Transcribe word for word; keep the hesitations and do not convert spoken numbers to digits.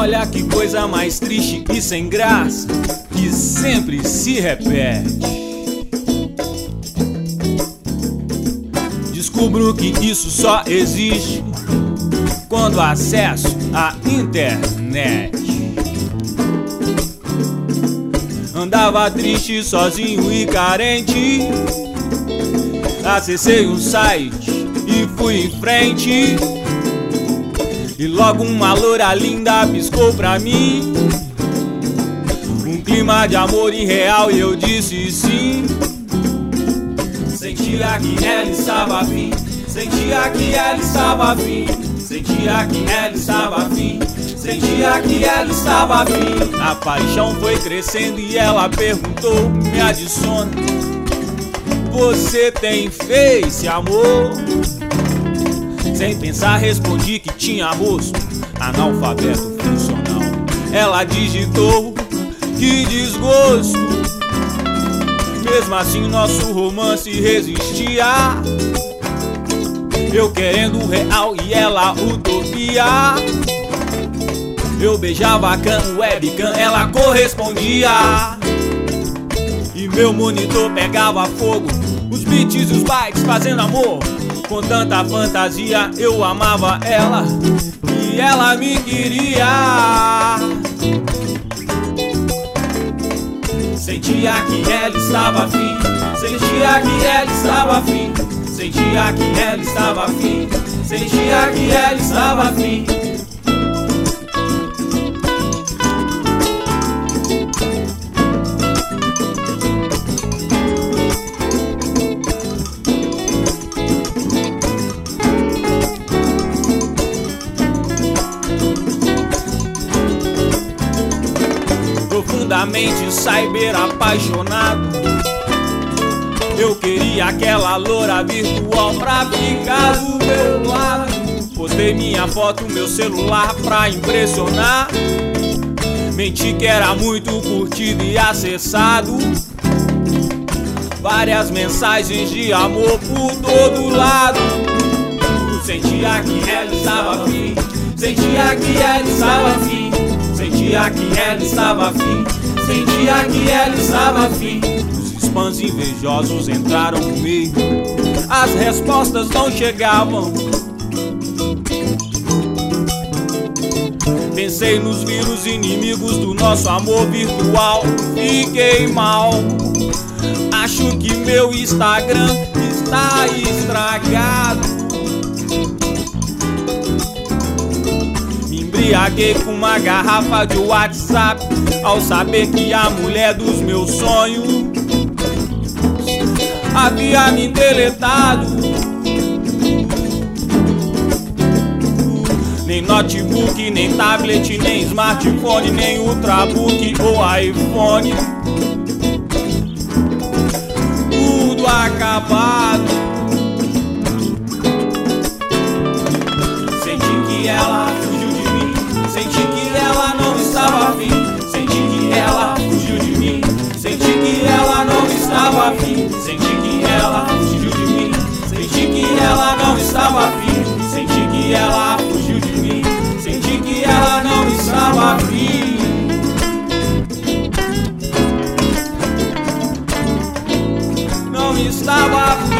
Olha que coisa mais triste e sem graça, que sempre se repete. Descubro que isso só existe quando acesso à internet. Andava triste, sozinho e carente, acessei um site e fui em frente. E logo uma loura linda piscou pra mim, um clima de amor irreal e eu disse sim. Sentia que ela estava afim, sentia que ela estava afim, sentia que ela estava afim, sentia que ela estava afim. A paixão foi crescendo e ela perguntou, me adiciona, você tem Face, amor? Sem pensar respondi que tinha rosto, analfabeto funcional. Ela digitou, que desgosto. Mesmo assim nosso romance resistia, eu querendo o real e ela utopia. Eu beijava a cam, webcam, ela correspondia. E meu monitor pegava fogo, os beats e os bytes fazendo amor. Com tanta fantasia eu amava ela e ela me queria. Sentia que ela estava afim, sentia que ela estava afim, sentia que ela estava afim, sentia que ela estava afim. Profundamente cyber apaixonado, eu queria aquela loura virtual pra ficar do meu lado. Postei minha foto no meu celular pra impressionar, menti que era muito curtido e acessado. Várias mensagens de amor por todo lado. Sentia que ela estava afim, sentia que ela estava afim, sentia que ela estava afim, sentia que ela estava afim. Os spams invejosos entraram no meio, as respostas não chegavam. Pensei nos vírus inimigos do nosso amor virtual, fiquei mal. Acho que meu Instagram está estragado. Embriaguei com uma garrafa de WhatsApp ao saber que a mulher dos meus sonhos havia me deletado. Nem notebook, nem tablet, nem smartphone, nem ultrabook ou iPhone, tudo acabado. Senti que ela senti que ela não estava afim, senti que ela fugiu de mim, senti que ela não estava afim, senti que ela fugiu de mim, senti que ela não estava afim, senti que ela fugiu de mim, senti que ela não estava afim. Não estava afim.